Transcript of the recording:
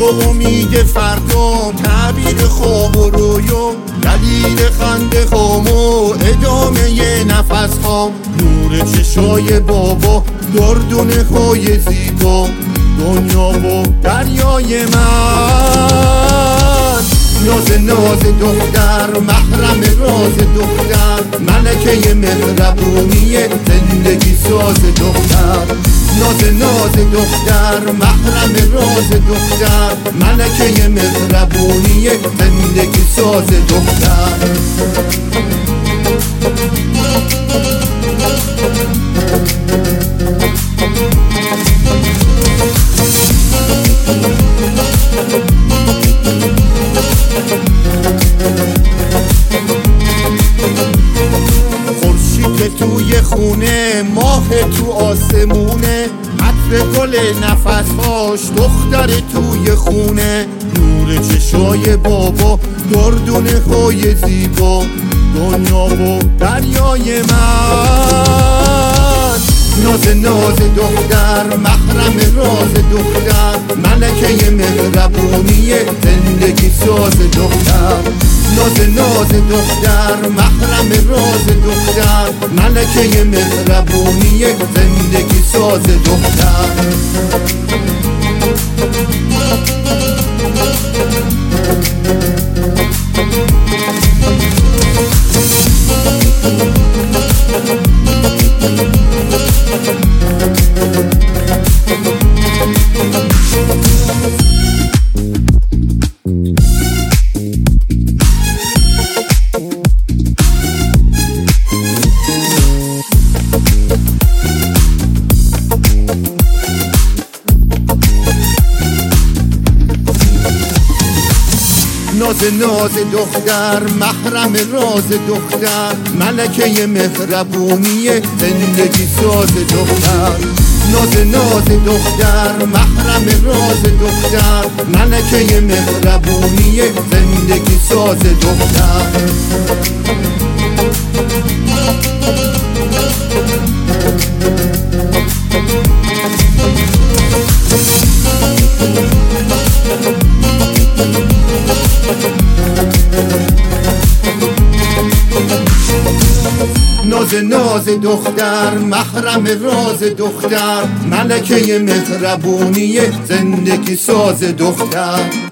تو امید فردا، تعبیر خواب و رویا، دلیل خنده خام و ادامه نفس خام. نور چشای بابا، گردونه های زیبا، دنیا و دریای من. ناز ناز دختر، محرم راز دختر، ملکه مهربونی زندگی ساز دختر. ناز ناز دختر، محرم راز دختر، ملکه مهربونی زندگی ساز دختر. خورشید توی خونه، ماه تو آسمونه، عطر گل نفسهاش، دختر توی خونه. نور چشای بابا، گردونه های زیبا، دنیا و دریای من. ناز ناز دختر، محرم راز دختر، ملکه مهربونی زندگی ساز دختر. ناز ناز دختر، محرم راز دختر، ملکه مهربونی زندگی ساز دختر. ناز ناز دختر، محرم راز دختر، ملکه مهربونی زندگی ساز دختر. ناز ناز دختر، محرم راز دختر، ملکه مهربونی زندگی ساز دختر. ناز ناز دختر، محرم راز دختر، ملکه مهربونی زندگی ساز دختر.